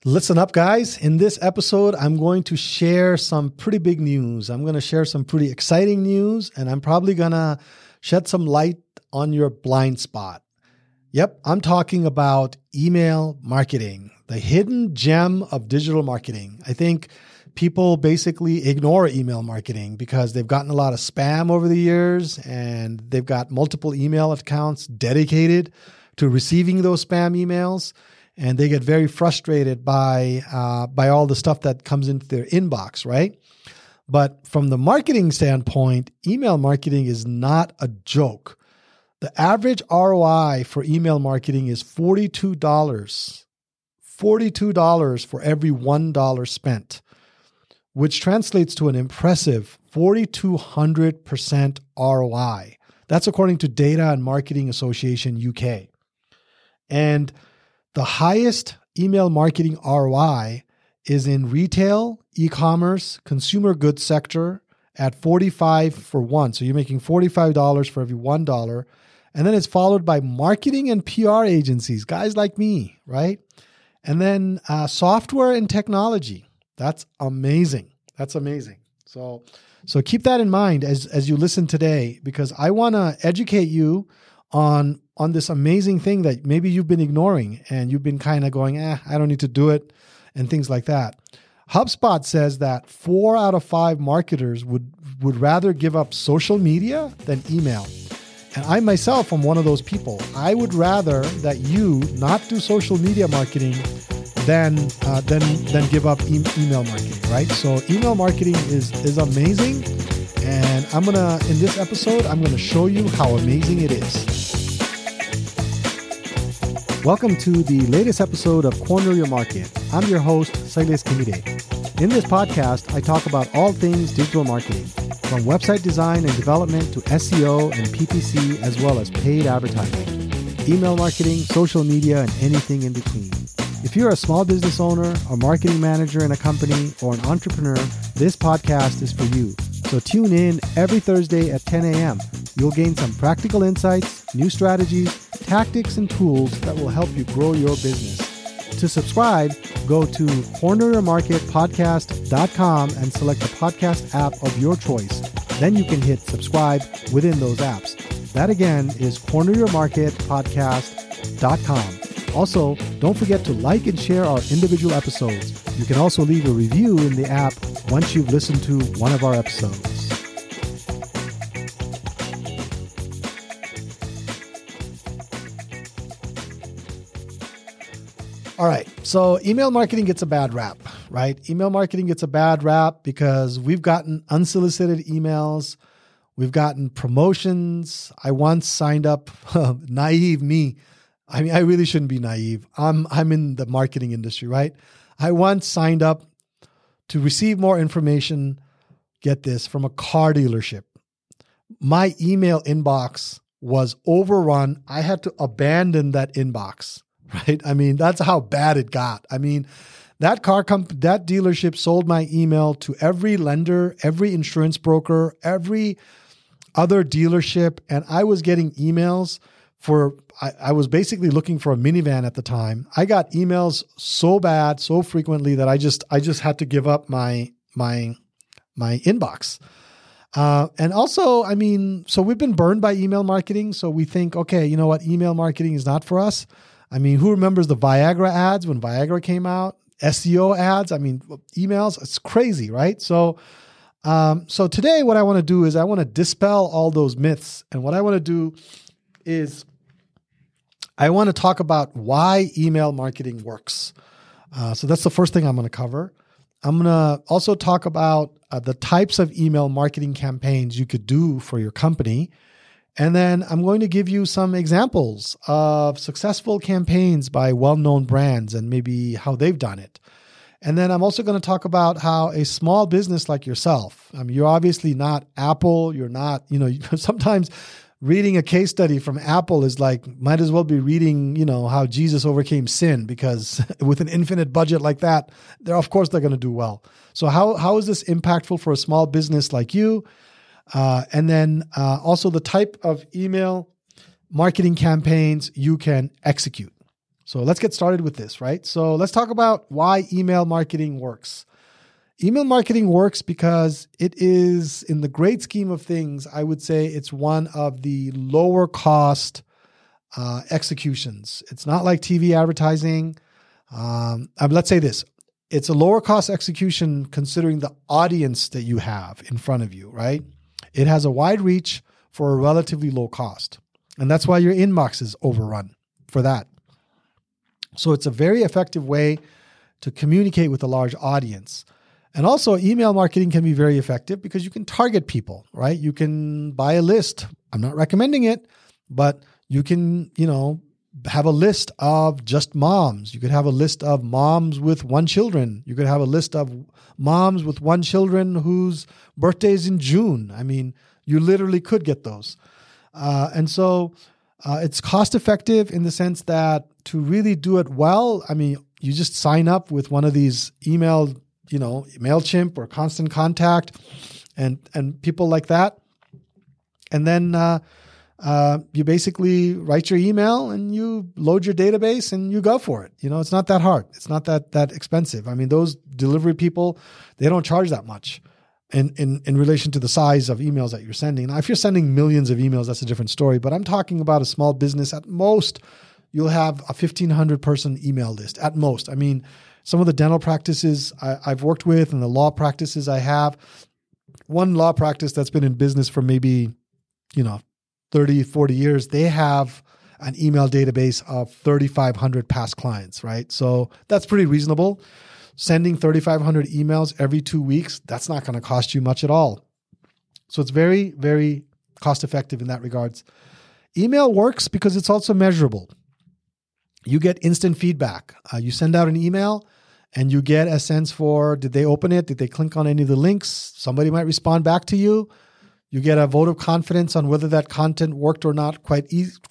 Listen up, guys. In this episode, I'm going to share some pretty big news. I'm going to share some pretty exciting news, and I'm probably going to shed some light on your blind spot. Yep, I'm talking about email marketing, the hidden gem of digital marketing. I think people basically ignore email marketing because they've gotten a lot of spam over the years, and they've got multiple email accounts dedicated to receiving those spam emails. And they get very frustrated by all the stuff that comes into their inbox, right? But from the marketing standpoint, email marketing is not a joke. The average ROI for email marketing is $42. $42 for every $1 spent, which translates to an impressive 4,200% ROI. That's according to Data and Marketing Association UK. And the highest email marketing ROI is in retail, e-commerce, consumer goods sector at 45 for one. So you're making $45 for every $1. And then it's followed by marketing and PR agencies, guys like me, right? And then software and technology. That's amazing. That's amazing. So keep that in mind as you listen today, because I want to educate you on this amazing thing that maybe you've been ignoring and you've been kind of going, I don't need to do it, and things like that. HubSpot says that 4 out of 5 marketers would rather give up social media than email. And I myself am one of those people. I would rather that you not do social media marketing than give up email marketing, right? So email marketing is amazing. And in this episode, I'm going to show you how amazing it is. Welcome to the latest episode of Corner Your Market. I'm your host, Silas Kimide. In this podcast, I talk about all things digital marketing, from website design and development to SEO and PPC, as well as paid advertising, email marketing, social media, and anything in between. If you're a small business owner, a marketing manager in a company, or an entrepreneur, this podcast is for you. So tune in every Thursday at 10 a.m. You'll gain some practical insights, new strategies, tactics, and tools that will help you grow your business. To subscribe, go to corneryourmarketpodcast.com and select the podcast app of your choice. Then you can hit subscribe within those apps. That again is corneryourmarketpodcast.com. Also, don't forget to like and share our individual episodes. You can also leave a review in the app once you've listened to one of our episodes. All right, so email marketing gets a bad rap, right? Email marketing gets a bad rap because we've gotten unsolicited emails. We've gotten promotions. I once signed up, naive me. I mean, I really shouldn't be naive. I'm in the marketing industry, right? I once signed up to receive more information, get this, from a car dealership. My email inbox was overrun. I had to abandon that inbox, right? I mean, that's how bad it got. I mean, that dealership sold my email to every lender, every insurance broker, every other dealership, and I was getting emails I was basically looking for a minivan at the time. I got emails so bad, so frequently that I just had to give up my inbox. And also, I mean, so we've been burned by email marketing. So we think, okay, you know what? Email marketing is not for us. I mean, who remembers the Viagra ads when Viagra came out? SEO ads. I mean, emails, it's crazy, right? So today what I want to do is I want to dispel all those myths. And what I want to do is I want to talk about why email marketing works. So that's the first thing I'm going to cover. I'm going to also talk about the types of email marketing campaigns you could do for your company. And then I'm going to give you some examples of successful campaigns by well-known brands and maybe how they've done it. And then I'm also going to talk about how a small business like yourself, I mean, you're obviously not Apple, you're not, sometimes reading a case study from Apple is like, might as well be reading, how Jesus overcame sin, because with an infinite budget like that, they're going to do well. So how is this impactful for a small business like you? And then also the type of email marketing campaigns you can execute. So let's get started with this, right? So let's talk about why email marketing works. Email marketing works because it is, in the great scheme of things, I would say it's one of the lower cost executions. It's not like TV advertising. Let's say this. It's a lower cost execution considering the audience that you have in front of you, right? It has a wide reach for a relatively low cost. And that's why your inbox is overrun for that. So it's a very effective way to communicate with a large audience. And also email marketing can be very effective because you can target people, right? You can buy a list. I'm not recommending it, but you can, have a list of just moms. You could have a list of moms with one children. You could have a list of moms with one children whose birthday is in June. I mean, you literally could get those. And so it's cost effective in the sense that to really do it well, I mean, you just sign up with one of these email, MailChimp or Constant Contact and people like that. And then you basically write your email and you load your database and you go for it. It's not that hard. It's not that expensive. I mean, those delivery people, they don't charge that much in relation to the size of emails that you're sending. Now, if you're sending millions of emails, that's a different story. But I'm talking about a small business. At most, you'll have a 1,500 person email list at most. I mean, some of the dental practices I've worked with and the law practices I have, one law practice that's been in business for maybe, 30, 40 years, they have an email database of 3,500 past clients, right? So that's pretty reasonable. Sending 3,500 emails every 2 weeks, that's not going to cost you much at all. So it's very, very cost effective in that regards. Email works because it's also measurable. You get instant feedback. You send out an email and you get a sense for, did they open it? Did they click on any of the links? Somebody might respond back to you. You get a vote of confidence on whether that content worked or not quite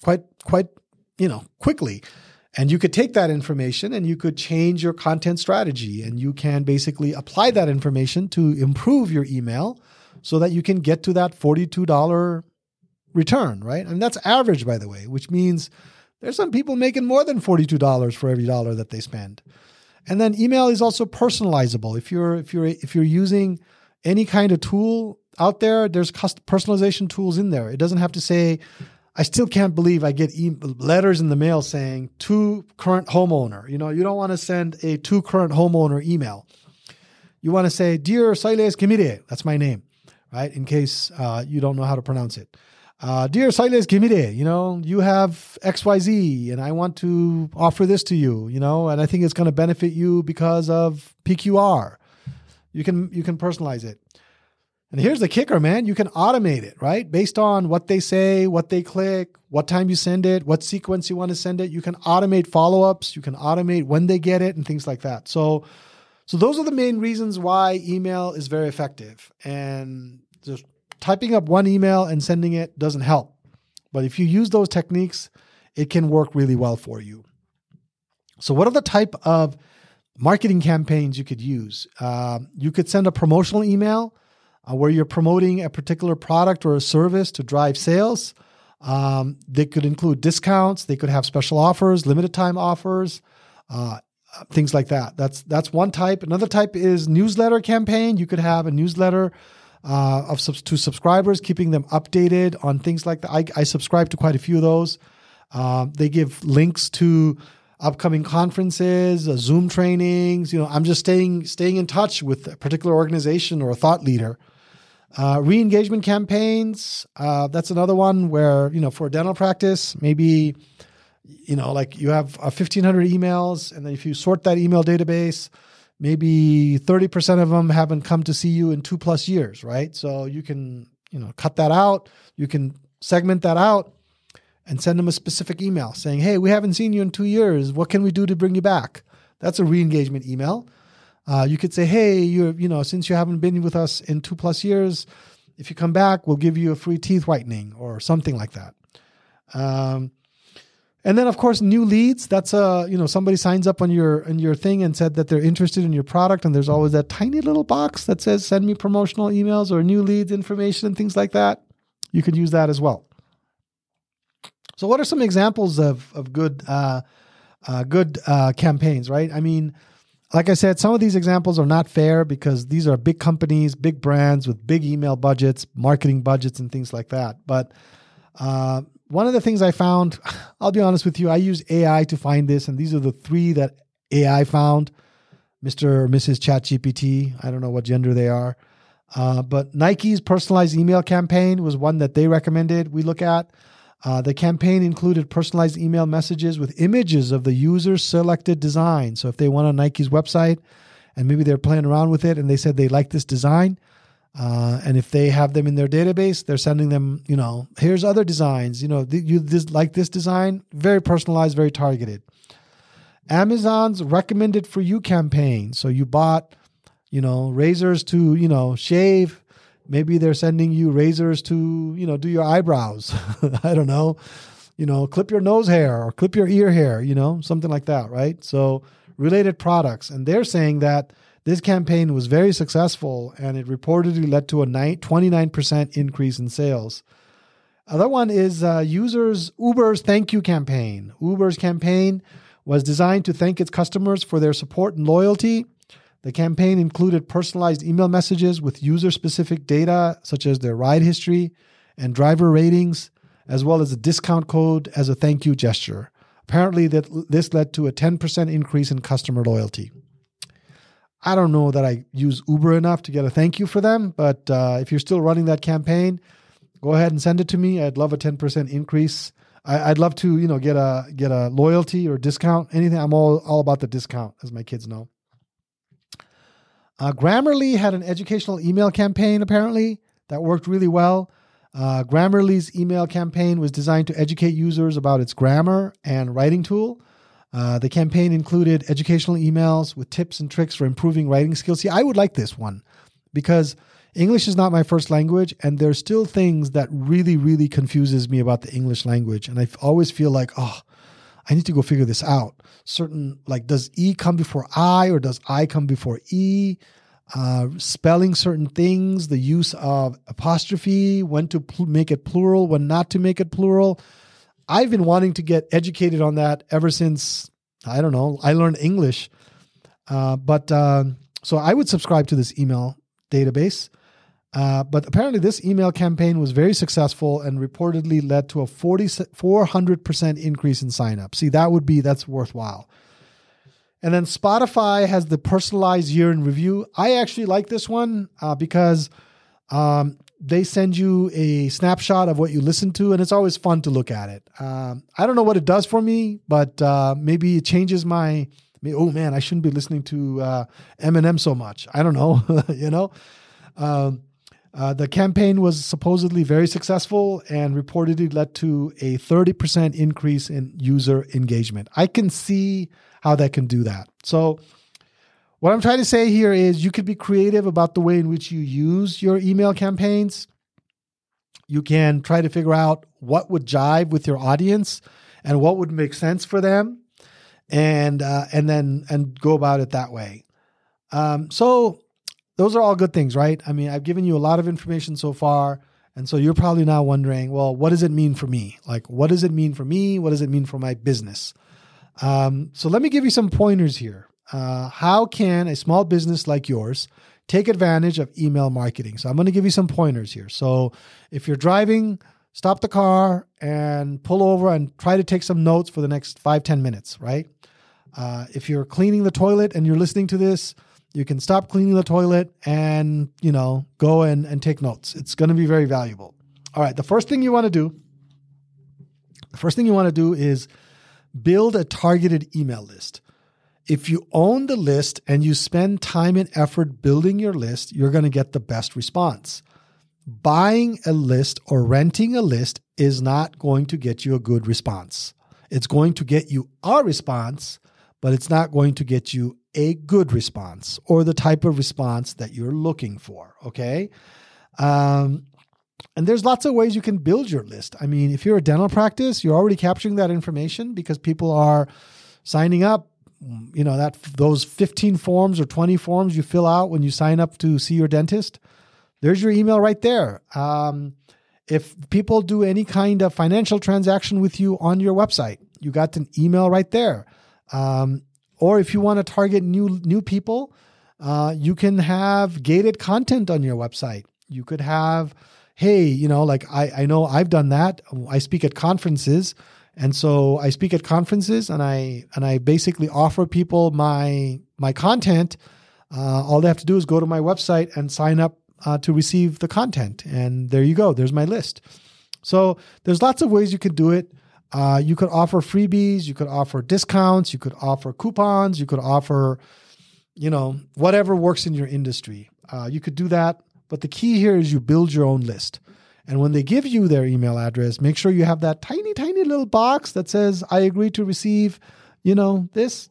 quickly. And you could take that information and you could change your content strategy, and you can basically apply that information to improve your email so that you can get to that $42 return, right? And that's average, by the way, which means there's some people making more than $42 for every dollar that they spend. And then email is also personalizable. If you're using any kind of tool out there, there's personalization tools in there. It doesn't have to say, I still can't believe I get letters in the mail saying to current homeowner. You don't want to send a to current homeowner email. You want to say, Dear Siles Kimide, that's my name, right? In case you don't know how to pronounce it. Dear Siles Kimide, you have XYZ and I want to offer this to you, and I think it's going to benefit you because of PQR. You can personalize it. And here's the kicker, man. You can automate it, right? Based on what they say, what they click, what time you send it, what sequence you want to send it. You can automate follow-ups. You can automate when they get it and things like that. So those are the main reasons why email is very effective. And just typing up one email and sending it doesn't help. But if you use those techniques, it can work really well for you. So what are the type of marketing campaigns you could use? You could send a promotional email where you're promoting a particular product or a service to drive sales. They could include discounts. They could have special offers, limited time offers, things like that. That's one type. Another type is newsletter campaign. You could have a newsletter to subscribers, keeping them updated on things like that. I subscribe to quite a few of those. They give links to upcoming conferences, Zoom trainings. I'm just staying in touch with a particular organization or a thought leader. Re-engagement campaigns. That's another one where, for a dental practice, maybe, like you have 1,500 emails, and then if you sort that email database, maybe 30% of them haven't come to see you in 2+ years, right? So you can, cut that out. You can segment that out and send them a specific email saying, hey, we haven't seen you in 2 years. What can we do to bring you back? That's a re-engagement email. You could say, hey, since you haven't been with us in 2+ years, if you come back, we'll give you a free teeth whitening or something like that. And then, of course, new leads. That's somebody signs up on your thing and said that they're interested in your product, and there's always that tiny little box that says send me promotional emails or new leads information and things like that. You could use that as well. So what are some examples of good good campaigns, right? I mean, like I said, some of these examples are not fair because these are big companies, big brands with big email budgets, marketing budgets, and things like that. But one of the things I found, I'll be honest with you, I use AI to find this, and these are the 3 that AI found. Mr. or Mrs. ChatGPT, I don't know what gender they are. But Nike's personalized email campaign was one that they recommended we look at. The campaign included personalized email messages with images of the user's selected design. So if they went on Nike's website and maybe they're playing around with it and they said they like this design, and if they have them in their database, they're sending them, here's other designs. You like this design? Very personalized, very targeted. Amazon's recommended for you campaign. So you bought, razors to, shave. Maybe they're sending you razors to, do your eyebrows. I don't know, clip your nose hair or clip your ear hair, something like that, right? So related products. And they're saying that this campaign was very successful and it reportedly led to a 29% increase in sales. Other one is Uber's thank you campaign. Uber's campaign was designed to thank its customers for their support and loyalty. The campaign included personalized email messages with user-specific data, such as their ride history and driver ratings, as well as a discount code as a thank you gesture. Apparently, this led to a 10% increase in customer loyalty. I don't know that I use Uber enough to get a thank you for them, but if you're still running that campaign, go ahead and send it to me. I'd love a 10% increase. I'd love to, get a loyalty or discount, anything. I'm all about the discount, as my kids know. Grammarly had an educational email campaign, apparently, that worked really well. Grammarly's email campaign was designed to educate users about its grammar and writing tool. The campaign included educational emails with tips and tricks for improving writing skills. See, I would like this one because English is not my first language, and there's still things that really, really confuses me about the English language. And I always feel like, I need to go figure this out. Does E come before I or does I come before E? Spelling certain things, the use of apostrophe, when to make it plural, when not to make it plural. I've been wanting to get educated on that ever since, I don't know, I learned English. So I would subscribe to this email database. But apparently this email campaign was very successful and reportedly led to a 400% increase in signups. See, that's worthwhile. And then Spotify has the personalized year in review. I actually like this one because they send you a snapshot of what you listen to, and it's always fun to look at it. I don't know what it does for me, but maybe it changes I shouldn't be listening to Eminem so much. I don't know, The campaign was supposedly very successful and reportedly led to a 30% increase in user engagement. I can see how that can do that. So what I'm trying to say here is you could be creative about the way in which you use your email campaigns. You can try to figure out what would jive with your audience and what would make sense for them, and go about it that way. So those are all good things, right? I mean, I've given you a lot of information so far. And so you're probably now wondering, well, what does it mean for me? What does it mean for me? What does it mean for my business? So let me give you some pointers here. How can a small business like yours take advantage of email marketing? So I'm going to give you some pointers here. So if you're driving, stop the car and pull over and try to take some notes for the next 5-10 minutes, right? If you're cleaning the toilet and you're listening to this, you can stop cleaning the toilet and, go and take notes. It's going to be very valuable. All right. The first thing you want to do is build a targeted email list. If you own the list and you spend time and effort building your list, you're going to get the best response. Buying a list or renting a list is not going to get you a good response. It's going to get you a response, but it's not going to get you a good response or the type of response that you're looking for. Okay. And there's lots of ways you can build your list. I mean, if you're a dental practice, you're already capturing that information because people are signing up, those 15 forms or 20 forms you fill out when you sign up to see your dentist. There's your email right there. If people do any kind of financial transaction with you on your website, you got an email right there. Or if you want to target new people, you can have gated content on your website. You could have, hey, like I know I've done that. I speak at conferences. And so I speak at conferences and I basically offer people my content. All they have to do is go to my website and sign up to receive the content. And there you go. There's my list. So there's lots of ways you could do it. You could offer freebies. You could offer discounts. You could offer coupons. You could offer, whatever works in your industry. You could do that. But the key here is you build your own list. And when they give you their email address, make sure you have that tiny, tiny little box that says, I agree to receive, this.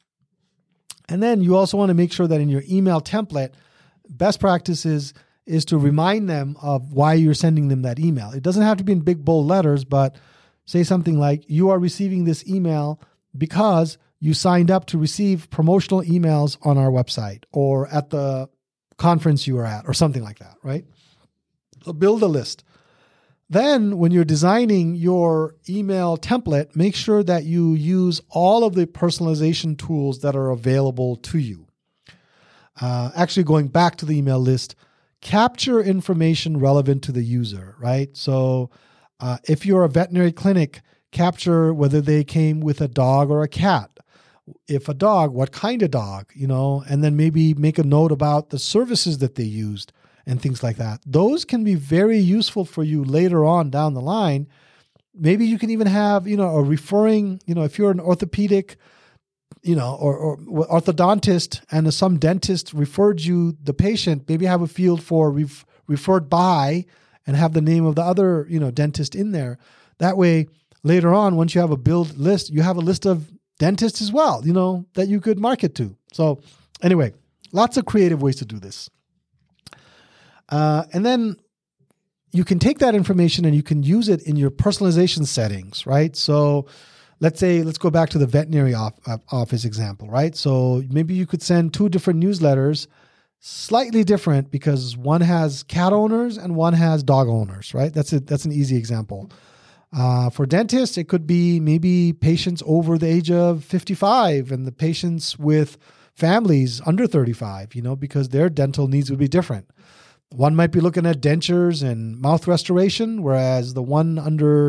And then you also want to make sure that in your email template, best practices is to remind them of why you're sending them that email. It doesn't have to be in big, bold letters, but say something like, you are receiving this email because you signed up to receive promotional emails on our website or at the conference you were at or something like that, right? So build a list. Then when you're designing your email template, make sure that you use all of the personalization tools that are available to you. Actually, going back to the email list, capture information relevant to the user, right? So if you're a veterinary clinic, capture whether they came with a dog or a cat. If a dog, what kind of dog, and then maybe make a note about the services that they used and things like that. Those can be very useful for you later on down the line. Maybe you can even have, a referring, if you're an orthopedic, or orthodontist and some dentist referred you the patient, maybe have a field for referred by and have the name of the other, dentist in there. That way, later on, once you have a build list, you have a list of dentists as well, that you could market to. So anyway, lots of creative ways to do this. And then you can take that information and you can use it in your personalization settings, right? So let's go back to the veterinary office example, right? So maybe you could send 2 different newsletters, slightly different because one has cat owners and one has dog owners, right? That's an easy example. For dentists, it could be maybe patients over the age of 55 and the patients with families under 35, because their dental needs would be different. One might be looking at dentures and mouth restoration, whereas the one under,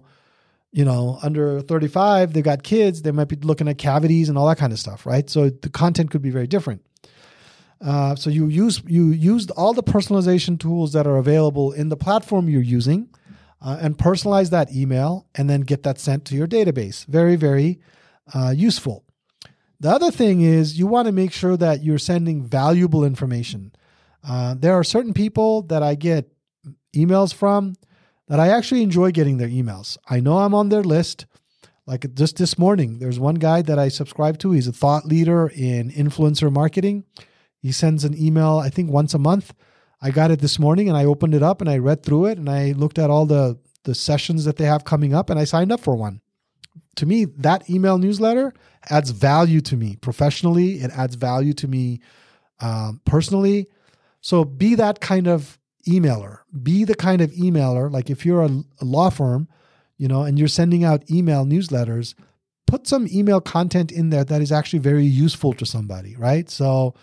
under 35, they've got kids, they might be looking at cavities and all that kind of stuff, right? So the content could be very different. So you used all the personalization tools that are available in the platform you're using and personalize that email and then get that sent to your database. Very, very useful. The other thing is you want to make sure that you're sending valuable information. There are certain people that I get emails from that I actually enjoy getting their emails. I know I'm on their list. Like just this morning, there's one guy that I subscribe to. He's a thought leader in influencer marketing. He sends an email, I think once a month. I got it this morning and I opened it up and I read through it and I looked at all the sessions that they have coming up and I signed up for one. To me, that email newsletter adds value to me professionally. It adds value to me personally. So be that kind of emailer. Be the kind of emailer, like if you're a law firm, and you're sending out email newsletters, put some email content in there that is actually very useful to somebody, right? So,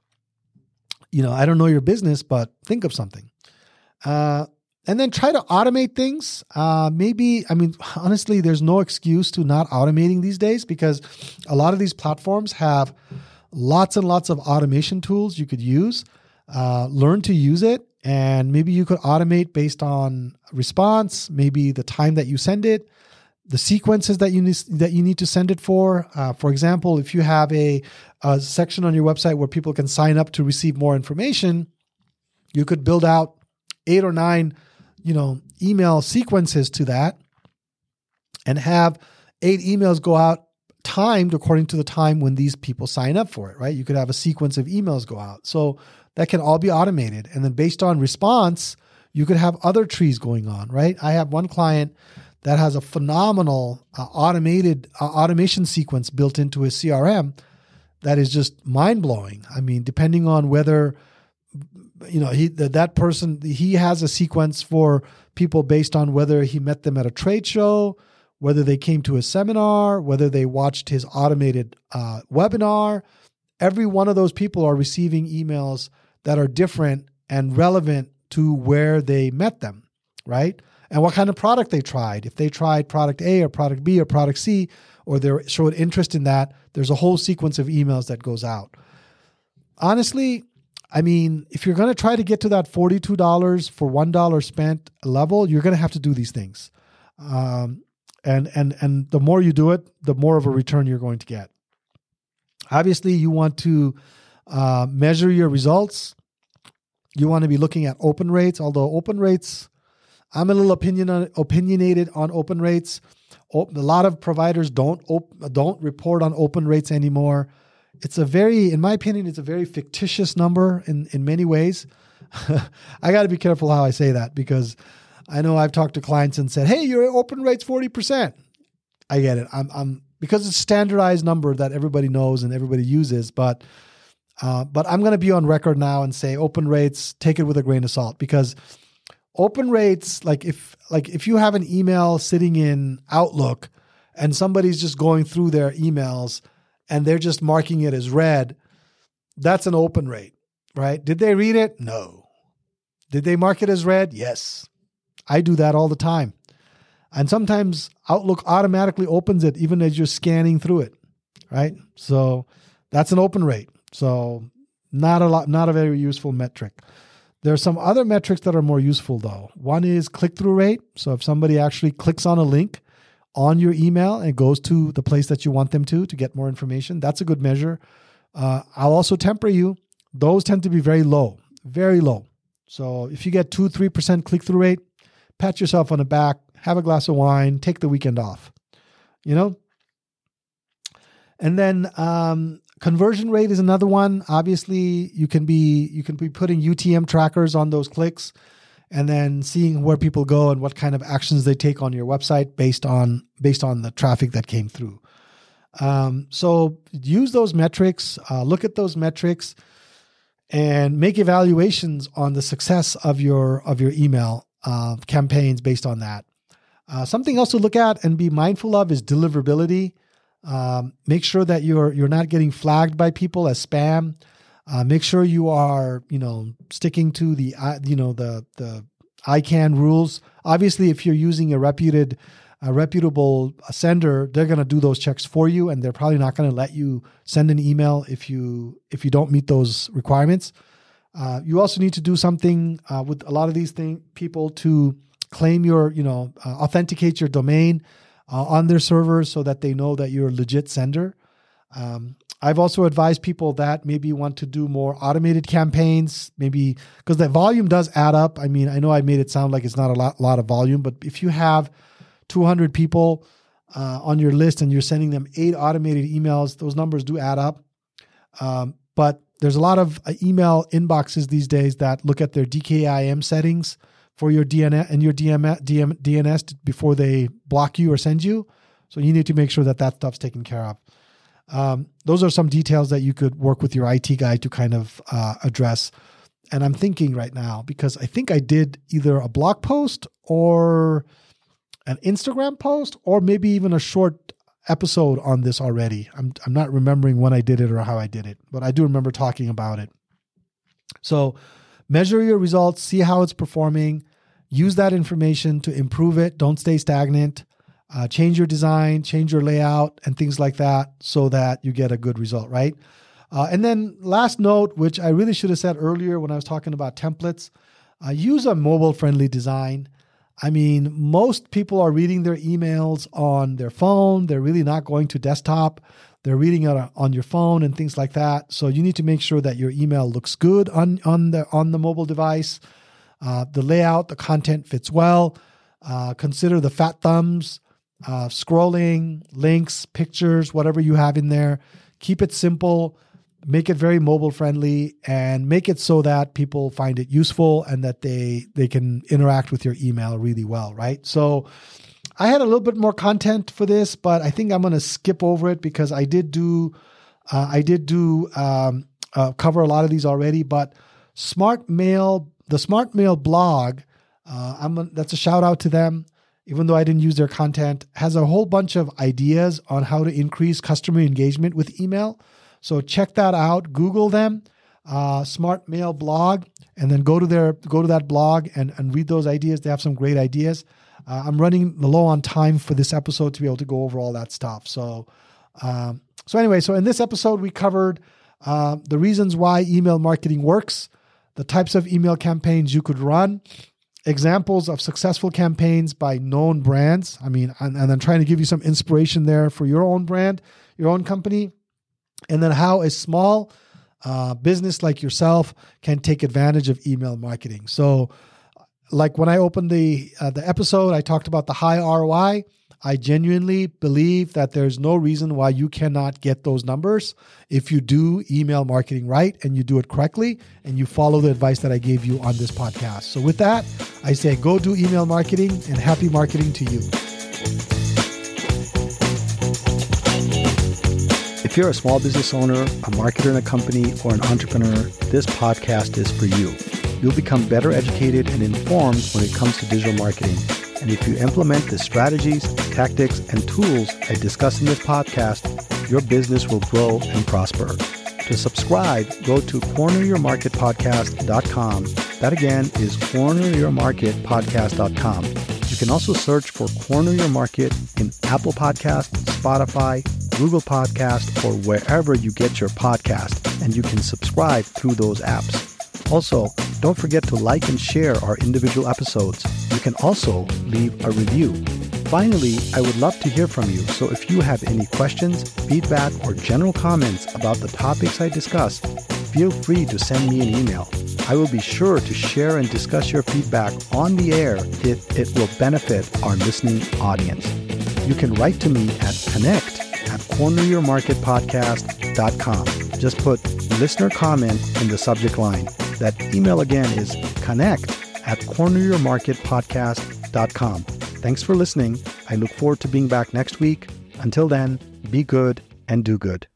I don't know your business, but think of something. And then try to automate things. Honestly, there's no excuse to not automating these days because a lot of these platforms have lots and lots of automation tools you could use. Learn to use it, and maybe you could automate based on response, maybe the time that you send it, the sequences that you need to send it for. For example, if you have a section on your website where people can sign up to receive more information, you could build out 8 or 9, email sequences to that, and have 8 emails go out timed according to the time when these people sign up for it, right? You could have a sequence of emails go out. So that can all be automated. And then based on response, you could have other trees going on, right? I have one client that has a phenomenal automation sequence built into his CRM that is just mind-blowing. I mean, depending on whether, that person, he has a sequence for people based on whether he met them at a trade show, whether they came to a seminar, whether they watched his automated webinar. Every one of those people are receiving emails that are different and relevant to where they met them, right? And what kind of product they tried. If they tried product A or product B or product C, or they showed interest in that, there's a whole sequence of emails that goes out. Honestly, I mean, if you're going to try to get to that $42 for $1 spent level, you're going to have to do these things. And the more you do it, the more of a return you're going to get. Obviously, you want to measure your results. You want to be looking at open rates, although open rates, I'm a little opinionated on open rates. A lot of providers don't report on open rates anymore. It's in my opinion, it's a very fictitious number in many ways. I got to be careful how I say that, because I know I've talked to clients and said, "Hey, your open rate's 40%." I get it. I'm because it's a standardized number that everybody knows and everybody uses, but I'm going to be on record now and say open rates, take it with a grain of salt, because open rates, like if you have an email sitting in Outlook and somebody's just going through their emails and they're just marking it as read, that's an open rate, right? Did they read it? No. Did they mark it as read? Yes. I do that all the time. And sometimes Outlook automatically opens it even as you're scanning through it, right? So that's an open rate. So not a very useful metric. There are some other metrics that are more useful though. One is click-through rate. So if somebody actually clicks on a link on your email and goes to the place that you want them to get more information, that's a good measure. I'll also temper you. Those tend to be very low, very low. So if you get 2-3% click-through rate, pat yourself on the back, have a glass of wine, take the weekend off, And then conversion rate is another one. Obviously, you can be putting UTM trackers on those clicks and then seeing where people go and what kind of actions they take on your website based on the traffic that came through. So use those metrics, look at those metrics, and make evaluations on the success of your email campaigns based on that. Something else to look at and be mindful of is deliverability. Make sure that you're not getting flagged by people as spam. Make sure you are, sticking to the ICANN rules. Obviously, if you're using a reputable sender, they're going to do those checks for you, and they're probably not going to let you send an email if you don't meet those requirements. You also need to do something with a lot of these people to claim your, authenticate your domain on their servers so that they know that you're a legit sender. I've also advised people that maybe want to do more automated campaigns, maybe because the volume does add up. I mean, I know I made it sound like it's not a lot of volume, but if you have 200 people on your list and you're sending them 8 automated emails, those numbers do add up. But there's a lot of email inboxes these days that look at their DKIM settings for your DNS and your DNS before they block you or send you. So you need to make sure that stuff's taken care of. Those are some details that you could work with your IT guy to kind of address. And I'm thinking right now, because I think I did either a blog post or an Instagram post or maybe even a short episode on this already. I'm not remembering when I did it or how I did it, but I do remember talking about it. So measure your results, see how it's performing, use that information to improve it. Don't stay stagnant. Change your design, change your layout, and things like that so that you get a good result, right? And then last note, which I really should have said earlier when I was talking about templates, use a mobile-friendly design. I mean, most people are reading their emails on their phone. They're really not going to desktop. They're reading it on your phone and things like that. So you need to make sure that your email looks good on the mobile device. The layout, the content fits well. Consider the fat thumbs, scrolling, links, pictures, whatever you have in there. Keep it simple. Make it very mobile friendly and make it so that people find it useful and that they can interact with your email really well, right? So I had a little bit more content for this, but I think I'm going to skip over it because I did cover a lot of these already. But the Smart Mail blog, that's a shout out to them. even though I didn't use their content, has a whole bunch of ideas on how to increase customer engagement with email. So check that out. Google them, Smart Mail blog, and then go to that blog and read those ideas. They have some great ideas. I'm running low on time for this episode to be able to go over all that stuff. So anyway, in this episode, we covered the reasons why email marketing works, the types of email campaigns you could run, examples of successful campaigns by known brands. And then trying to give you some inspiration there for your own brand, your own company, and then how a small business like yourself can take advantage of email marketing. So, like when I opened the episode, I talked about the high ROI. I genuinely believe that there's no reason why you cannot get those numbers if you do email marketing right and you do it correctly and you follow the advice that I gave you on this podcast. So with that, I say go do email marketing, and happy marketing to you. If you're a small business owner, a marketer in a company, or an entrepreneur, this podcast is for you. You'll become better educated and informed when it comes to digital marketing. And if you implement the strategies, tactics, and tools I discuss in this podcast, your business will grow and prosper. To subscribe, go to corneryourmarketpodcast.com. That again is corneryourmarketpodcast.com. You can also search for Corner Your Market in Apple Podcasts, Spotify, Google Podcasts, or wherever you get your podcast, and you can subscribe through those apps. Also, don't forget to like and share our individual episodes. You can also leave a review. Finally, I would love to hear from you, so if you have any questions, feedback, or general comments about the topics I discuss, feel free to send me an email. I will be sure to share and discuss your feedback on the air if it will benefit our listening audience. You can write to me at connect@corneryourmarketpodcast.com. Just put listener comment in the subject line. That email again is connect@corneryourmarketpodcast.com. Thanks for listening. I look forward to being back next week. Until then, be good and do good.